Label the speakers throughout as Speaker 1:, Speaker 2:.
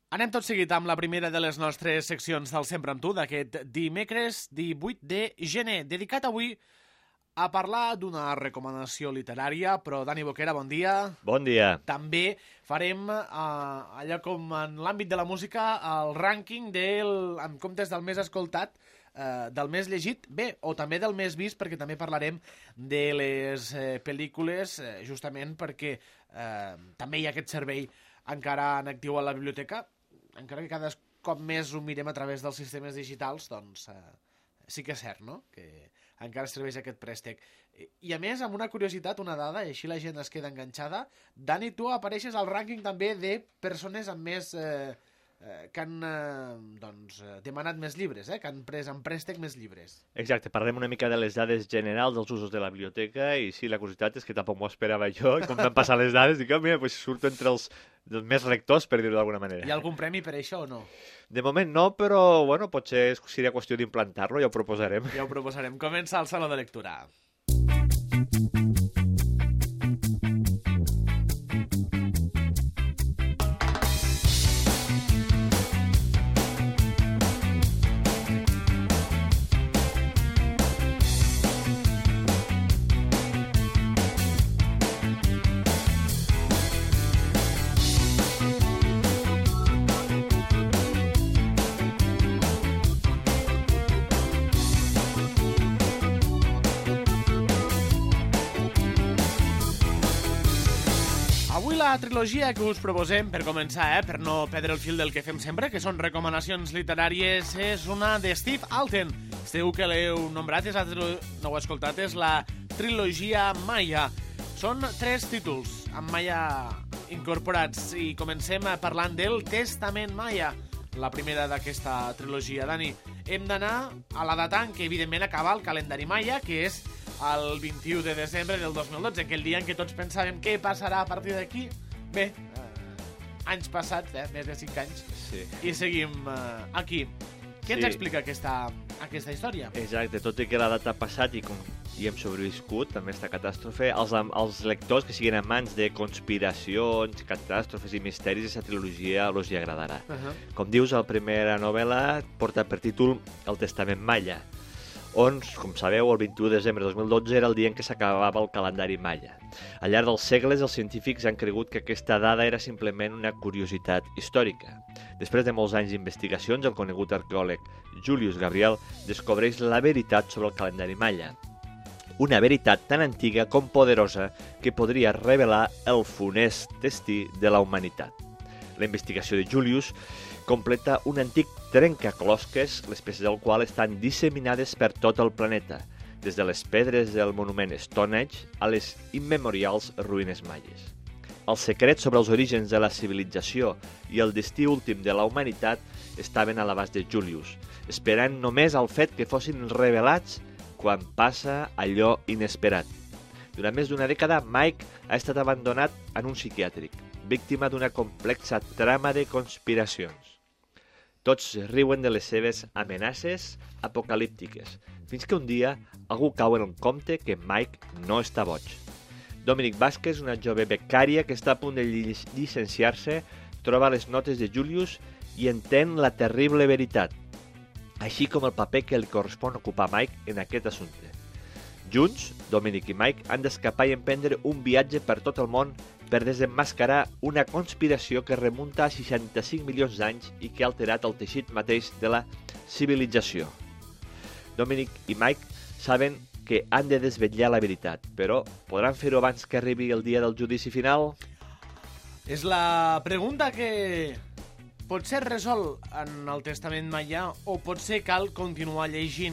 Speaker 1: Anem tot seguit amb la primera de les nostres seccions del Sempre amb tu d'aquest dimecres 18 de gener, dedicat avui a parlar d'una recomanació literària, però Dani Boquera, bon dia.
Speaker 2: Bon dia.
Speaker 1: També farem, allò com en l'àmbit de la música, el rànquing en comptes del més escoltat, del més llegit, bé, o també del més vist, perquè també parlarem de les pel·lícules, justament perquè també hi ha aquest servei encara en actiu a la biblioteca, encara que cada cop més ho mirem a través dels sistemes digitals, doncs sí que és cert, no?, que encara serveix aquest préstec. I a més, amb una curiositat, una dada, i així la gent es queda enganxada, Dani, tu apareixes al rànquing també de persones amb més... que han demanat més llibres, que han pres en préstec més llibres.
Speaker 2: Exacte, parlem una mica de les dades generals dels usos de la biblioteca i sí, la curiositat és que tampoc m'ho esperava jo, i com van passar les dades, dic, mira, pues surto entre els més lectors, per dir-ho d'alguna manera.
Speaker 1: Hi ha algun premi per això o no?
Speaker 2: De moment no, però bueno, potser seria qüestió d'implantar-lo, ja ho proposarem.
Speaker 1: Ja ho proposarem. Comença el Saló de Lectura. La trilogia que us proposem, per començar, per no perdre el fil del que fem sempre, que són recomanacions literàries, és una de Steve Alten. Segur que l'heu nombrat, no ho heu escoltat, és la trilogia Maya. Són 3 títols amb Maya incorporats i comencem parlant del Testament Maya, la primera d'aquesta trilogia. Dani, hem d'anar a la data en què evidentment acaba el calendari Maya, que és el 21 de desembre del 2012, aquell dia en què tots pensàvem què passarà a partir d'aquí. Bé, anys passats, més de 5 anys, sí. I seguim aquí. Què ens explica aquesta història?
Speaker 2: Exacte, tot i que la data ha passat i hem sobreviscut amb aquesta catàstrofe, els lectors que siguin amants de conspiracions, catàstrofes i misteris, aquesta trilogia els hi agradarà. Com dius, la primera novel·la porta per títol El Testament Maya, on, com sabeu, el 21 de desembre de 2012 era el dia en què s'acabava el calendari Maya. Al llarg dels segles, els científics han cregut que aquesta dada era simplement una curiositat històrica. Després de molts anys d'investigacions, el conegut arqueòleg Julius Gabriel descobreix la veritat sobre el calendari Maya. Una veritat tan antiga com poderosa que podria revelar el funest destí de la humanitat. La investigació de Julius completa un antic trencaclosques, les peces del qual estan disseminades per tot el planeta, des de les pedres del monument Stonehenge a les immemorials ruïnes maies. Els secrets sobre els orígens de la civilització i el destí últim de la humanitat estaven a l'abast de Julius, esperant només el fet que fossin revelats quan passa allò inesperat. Durant més d'una dècada, Mike ha estat abandonat en un psiquiàtric, víctima d'una complexa trama de conspiracions. Tots riuen de les seves amenaces apocalíptiques, fins que un dia algú cau en el compte que Mike no està boig. Dominic Vázquez, una jove becària que està a punt de llicenciar-se, troba les notes de Julius i entén la terrible veritat, així com el paper que li correspon ocupar Mike en aquest assumpte. Junts, Dominic i Mike han d'escapar i emprendre un viatge per tot el món per desemmascarar una conspiració que remunta a 65 milions d'anys i que ha alterat el teixit mateix de la civilització. Dominic i Mike saben que han de desvetllar la veritat, però podran fer-ho abans que arribi el dia del judici final?
Speaker 1: És la pregunta que potser resol en el Testament Maya o potser cal continuar llegint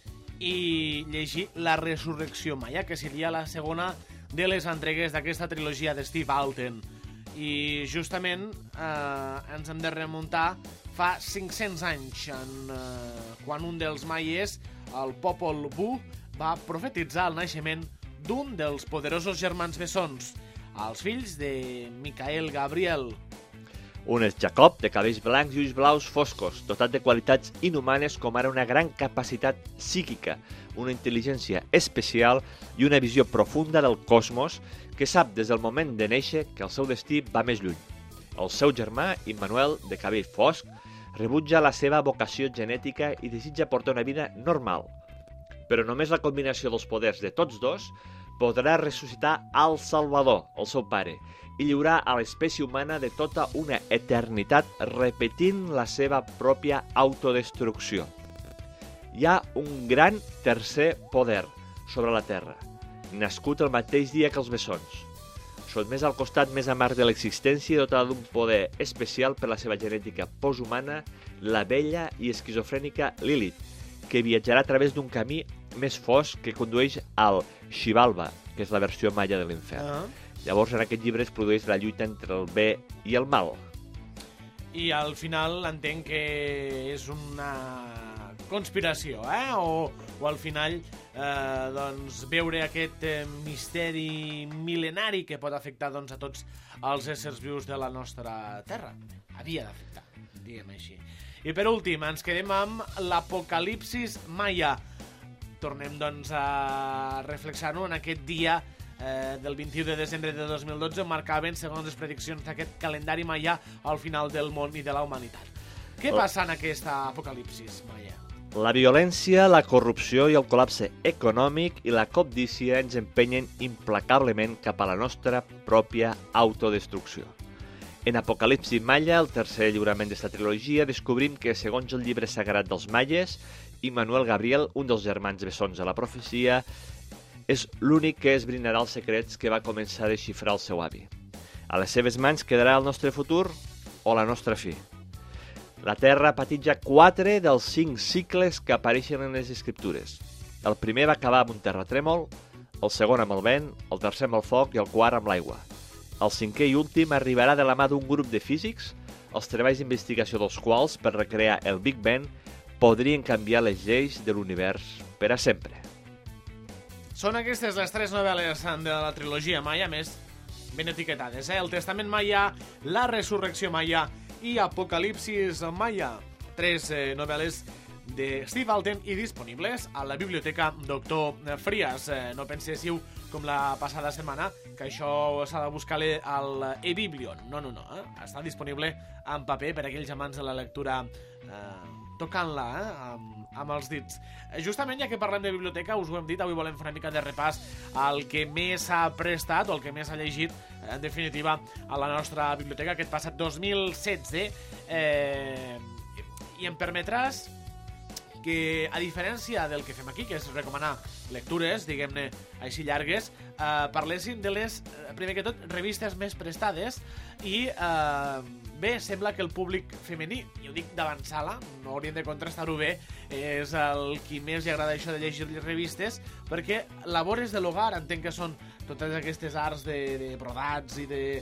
Speaker 1: i llegir la Resurrecció Maya, que seria la segona de les entregues d'aquesta trilogia de Steve Alten. I justament ens hem de remuntar fa 500 anys, quan un dels maies, el Popol Vuh, va profetitzar el naixement d'un dels poderosos germans bessons, els fills de Micael Gabriel.
Speaker 2: Un és Jacob, de cabells blancs i ulls blaus foscos, dotat de qualitats inhumanes com ara una gran capacitat psíquica, una intel·ligència especial i una visió profunda del cosmos que sap des del moment de néixer que el seu destí va més lluny. El seu germà, Immanuel, de cabell fosc, rebutja la seva vocació genètica i desitja portar una vida normal. Però només la combinació dels poders de tots dos podrà ressuscitar al Salvador, el seu pare, i lliurar a l'espècie humana de tota una eternitat repetint la seva pròpia autodestrucció. Hi ha un gran tercer poder sobre la Terra, nascut el mateix dia que els bessons. Sotmès al costat més amarg de l'existència i dotada d'un poder especial per la seva genètica posthumana, la bella i esquizofrènica Lilith, que viatjarà a través d'un camí més fosc que condueix al Xibalba, que és la versió maia de l'infern. Llavors, en aquest llibre es produeix la lluita entre el bé i el mal.
Speaker 1: I al final entenc que és una conspiració, o al final doncs, veure aquest misteri mil·lenari que pot afectar doncs, a tots els éssers vius de la nostra Terra. Havia d'afectar, diguem així. I per últim, ens quedem amb l'Apocalipsis Maia. Tornem doncs, a reflexar-ho en aquest dia del 21 de desembre de 2012 marcaven, segons les prediccions d'aquest calendari maia, al final del món i de la humanitat. Què passa en aquesta Apocalipsis Maia?
Speaker 2: La violència, la corrupció i el col·lapse econòmic i la cobdícia ens empenyen implacablement cap a la nostra pròpia autodestrucció. En Apocalipsi Maia, el tercer lliurament d'esta trilogia, descobrim que, segons el llibre sagrat dels maies, Immanuel Gabriel, un dels germans bessons de la profecia, és l'únic que esbrinarà els secrets que va començar a desxifrar el seu avi. A les seves mans quedarà el nostre futur o la nostra fi. La Terra pateix ja 4 dels 5 cicles que apareixen en les escriptures. El primer va acabar amb un terratrèmol, el segon amb el vent, el tercer amb el foc i el quart amb l'aigua. El cinquè i últim arribarà de la mà d'un grup de físics, els treballs d'investigació dels quals, per recrear el Big Bang, podrien canviar les lleis de l'univers per a sempre.
Speaker 1: Són aquestes les 3 novel·les de la trilogia Maia, més ben etiquetades. El Testament Maia, La Resurrecció Maia i Apocalipsis Maia. 3 novel·les de Steve Alten i disponibles a la biblioteca Doctor Frías. No penséssiu, com la passada setmana, que això s'ha de buscar al eBiblion. No. Està disponible en paper per a aquells amants de la lectura tocant-la amb els dits. Justament, ja que parlem de biblioteca, us ho hem dit, avui volem fer una mica de repàs al que més s'ha prestat o el que més s'ha llegit, en definitiva, a la nostra biblioteca aquest passat 2016. I em permetràs que, a diferència del que fem aquí, que és recomanar lectures, diguem-ne, així llargues, parlessin de les, primer que tot, revistes més prestades i, bé, sembla que el públic femení, jo dic d'avançar-la, no hauríem de contrastar-ho bé, és el qui més li agrada això de llegir revistes, perquè labores de l'hogar, entenc que són totes aquestes arts de brodats i de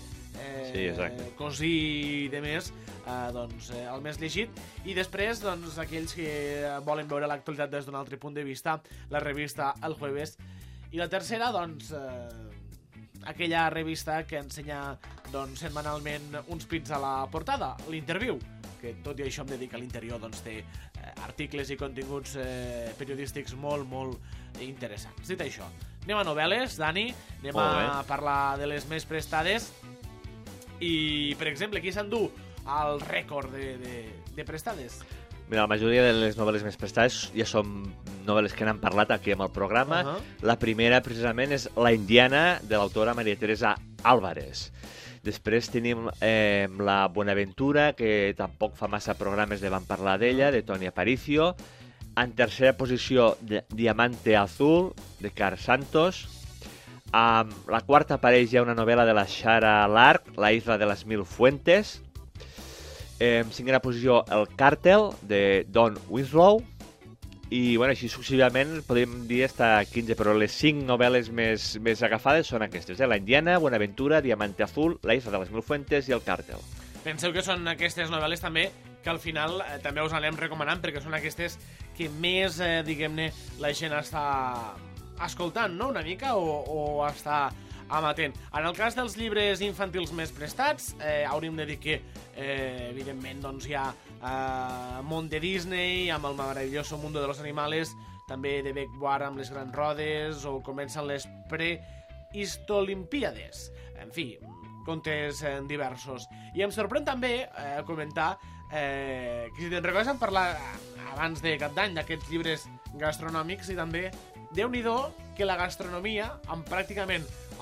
Speaker 1: cosir i de més, doncs, el més llegit, i després doncs, aquells que volen veure l'actualitat des d'un altre punt de vista, la revista El Jueves, i la tercera, doncs, aquella revista que ensenya doncs, setmanalment uns pits a la portada, l'Interviu, que tot i això em dedica a l'interior, doncs té articles i continguts periodístics molt, molt interessants. Dit això, anem a novel·les, Dani, anem a parlar de les més prestades. I, per exemple, qui s'endú el rècord de prestades?
Speaker 2: Mira, la majoria de les novel·les més prestades ja són novel·les que n'han parlat aquí amb el programa. La primera, precisament, és La Indiana, de l'autora Maria Teresa Álvarez. Després tenim La Buenaventura, que tampoc fa massa programes de van parlar d'ella, de Toni Aparicio. En tercera posició, Diamante Azul, de Car Santos. La quarta apareix ja una novel·la de la Shara Lark, La Isla de les Mil Fuentes. En cinquena posició, El Càrtel, de Don Winslow. I, bueno, així successivament podríem dir hasta 15, però les 5 novel·les més agafades són aquestes, La Indiana, Buenaventura, Diamante Azul, La Isla de les Mil Fuentes i El Càrtel.
Speaker 1: Penseu que són aquestes novel·les també que al final també us anem recomanant, perquè són aquestes que més, diguem-ne, la gent està escoltant, no?, una mica, o està amatent. En el cas dels llibres infantils més prestats, hauríem de dir que, evidentment, doncs hi ha Món de Disney, amb el maravilloso Mundo de los Animales, també de Bec Boar amb les grans rodes, o comencen les prehistolimpiades. En fi, contes diversos. I em sorprèn també comentar que si te'n recordes em parlar abans de cap d'any d'aquests llibres gastronòmics, i també Déu-n'hi-do que la gastronomia, amb pràcticament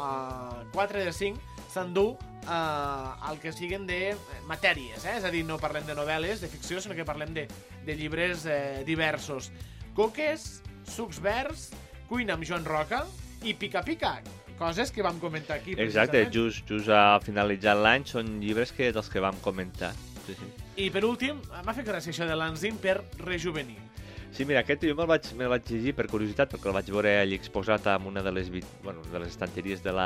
Speaker 1: 4 de 5, s'endú el que siguen de matèries, és a dir, no parlem de novel·les, de ficció, sinó que parlem de llibres diversos. Coques, sucs verds, cuina amb Joan Roca i pica-pica, coses que vam comentar aquí.
Speaker 2: Exacte, just a finalitzar l'any són llibres dels que vam comentar. Sí.
Speaker 1: I per últim, m'ha fet gràcia això de l'enzim per rejuvenir.
Speaker 2: Sí, mira, aquest jo me'l vaig llegir per curiositat, perquè el vaig veure allà exposat en una de les estanteries de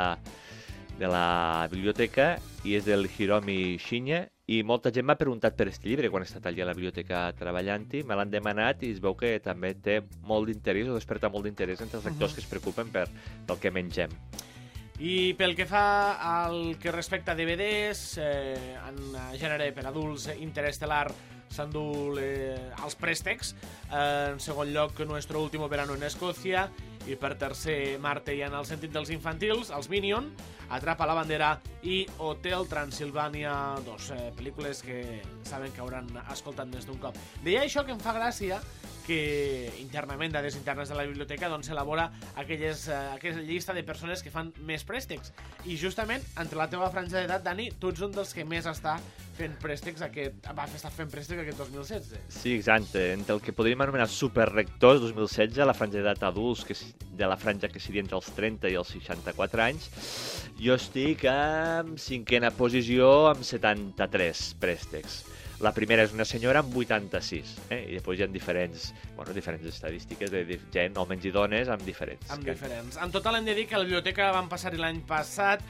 Speaker 2: la biblioteca, i és del Hiromi Shinya, i molta gent m'ha preguntat per aquest llibre quan he estat allà a la biblioteca treballant-hi, me l'han demanat i es veu que també té molt d'interès, o desperta molt d'interès entre els lectors que es preocupen pel que mengem.
Speaker 1: I pel que fa al que respecta a DVDs, en gènere per adults Interestelar s'endú els préstecs, en segon lloc Nuestro último verano en Escòcia, i per tercer Marte i en el sentit dels infantils, els Minion, Atrapa la bandera i Hotel Transilvània 2, pel·lícules que saben que hauran escoltat més d'un cop. Deia això que em fa gràcia que internament, dades internes de la biblioteca, doncs s'elabora aquella llista de persones que fan més préstecs. I justament, entre la teva franja d'edat, Dani, tu ets un dels que més està fent préstecs va estar fent préstecs aquest 2016.
Speaker 2: Sí, exacte. Entre el que podríem anomenar superrectors 2016, la franja d'edat adults, de la franja que seria entre els 30 i els 64 anys, jo estic en cinquena posició amb 73 préstecs. La primera és una senyora amb 86, i després hi ha diferents estadístiques de gent, homes i dones, amb diferents.
Speaker 1: En total hem de dir que a la biblioteca van passar-hi l'any passat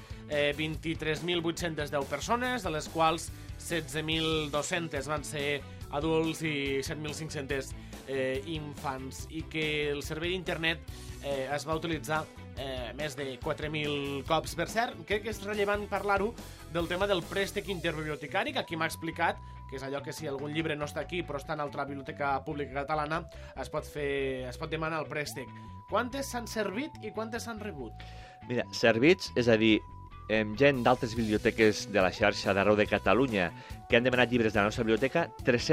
Speaker 1: 23.810 persones, de les quals 16.200 van ser adults i 7.500 infants, i que el servei d'internet es va utilitzar més de 4.000 cops. Per cert, crec que és rellevant parlar-ho del tema del préstec interbibliotecari, que aquí m'ha explicat que és allò que si algun llibre no està aquí però està en altra biblioteca pública catalana es pot demanar el préstec. Quantes s'han servit i quantes s'han rebut?
Speaker 2: Mira, servits, és a dir, gent d'altres biblioteques de la xarxa d'arreu de Catalunya que han demanat llibres de la nostra biblioteca,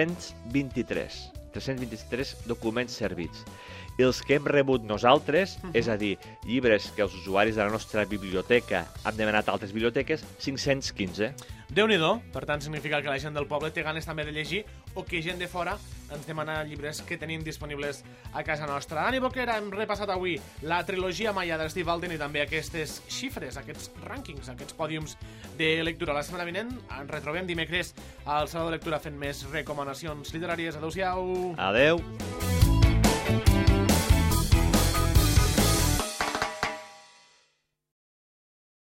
Speaker 2: 323 documents servits. I els que hem rebut nosaltres, és a dir, llibres que els usuaris de la nostra biblioteca han demanat a altres biblioteques, 515.
Speaker 1: Déu-n'hi-do, per tant significa que la gent del poble té ganes també de llegir, o que gent de fora ens demana llibres que tenim disponibles a casa nostra. Dani Boquera, hem repassat avui la trilogia maia de Steve Alten i també aquestes xifres, aquests rànquings, aquests pòdiums de lectura. La setmana vinent ens retrobem dimecres al Saló de Lectura fent més recomanacions literàries. Adéu-siau.
Speaker 2: Adéu.